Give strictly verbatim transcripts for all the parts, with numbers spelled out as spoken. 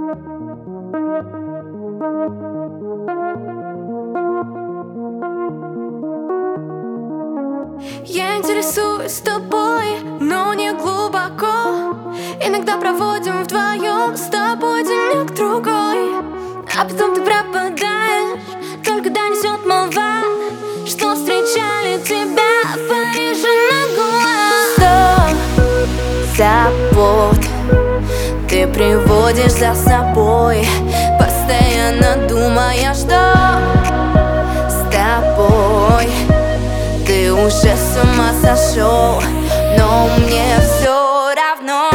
Я интересуюсь тобой, но не глубоко. Иногда проводим вдвоем с тобой денек-другой, а потом ты пропадаешь, только донесет молва, что встречали тебя в Париже на Гуа. Сто забот ты приводишь за собой, постоянно думая, что с тобой ты уже с ума сошел, но мне все равно.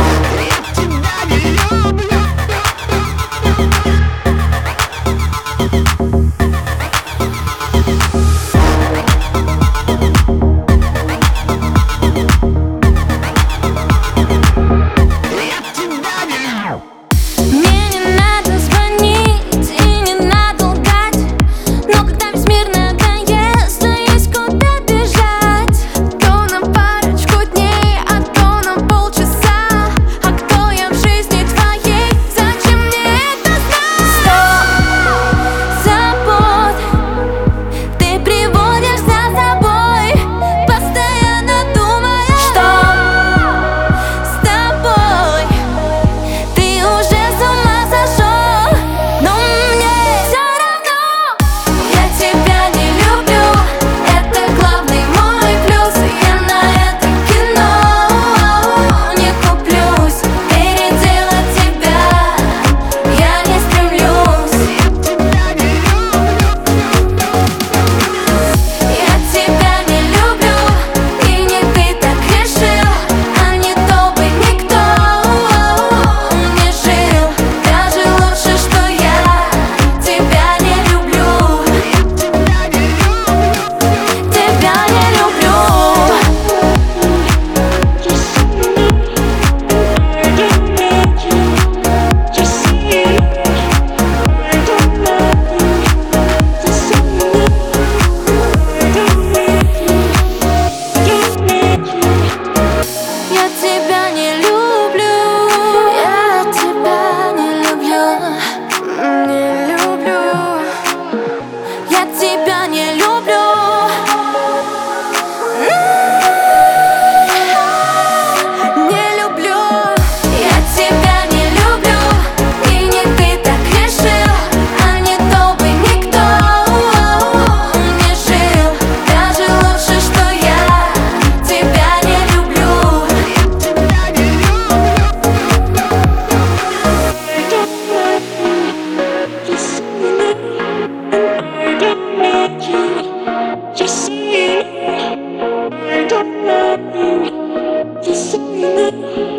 Just say I don't love you. Just say